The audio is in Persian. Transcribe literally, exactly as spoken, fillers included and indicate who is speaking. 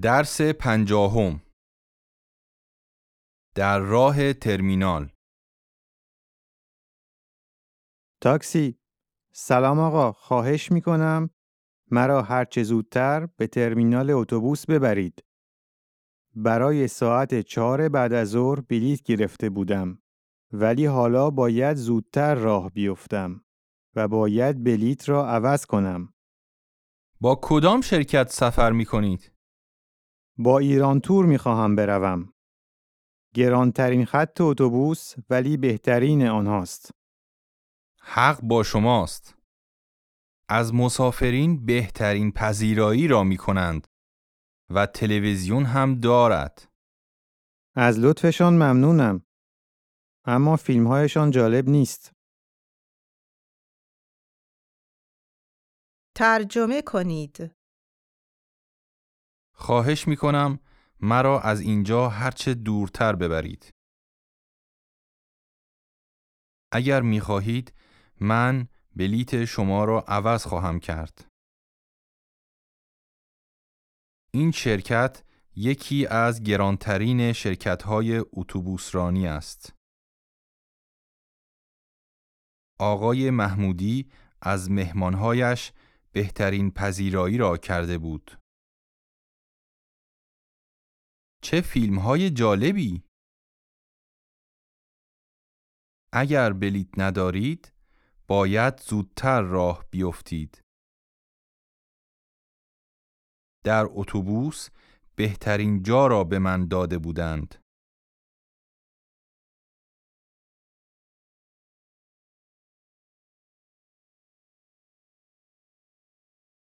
Speaker 1: درس پنجاهم. در راه ترمینال.
Speaker 2: تاکسی. سلام آقا، خواهش میکنم مرا هرچه زودتر به ترمینال اتوبوس ببرید. برای ساعت چهار بعد از ظهر بلیط گرفته بودم، ولی حالا باید زودتر راه بیفتم و باید بلیط را عوض کنم.
Speaker 1: با کدام شرکت سفر می کنید؟
Speaker 2: با ایران تور میخواهم بروم. گرانترین خط اتوبوس ولی بهترین آنهاست.
Speaker 1: حق با شماست. از مسافرین بهترین پذیرایی را می کنند و تلویزیون هم دارد.
Speaker 2: از لطفشان ممنونم، اما فیلمهایشان جالب نیست.
Speaker 3: ترجمه کنید.
Speaker 1: خواهش می کنم مرا از اینجا هرچه دورتر ببرید. اگر می خواهید من بلیط شما را عوض خواهم کرد. این شرکت یکی از گرانترین شرکت‌های اتوبوسرانی است. آقای محمودی از مهمانهایش بهترین پذیرایی را کرده بود. چه فیلم‌های جالبی! اگر بلیط ندارید، باید زودتر راه بیفتید. در اتوبوس بهترین جا را به من داده بودند.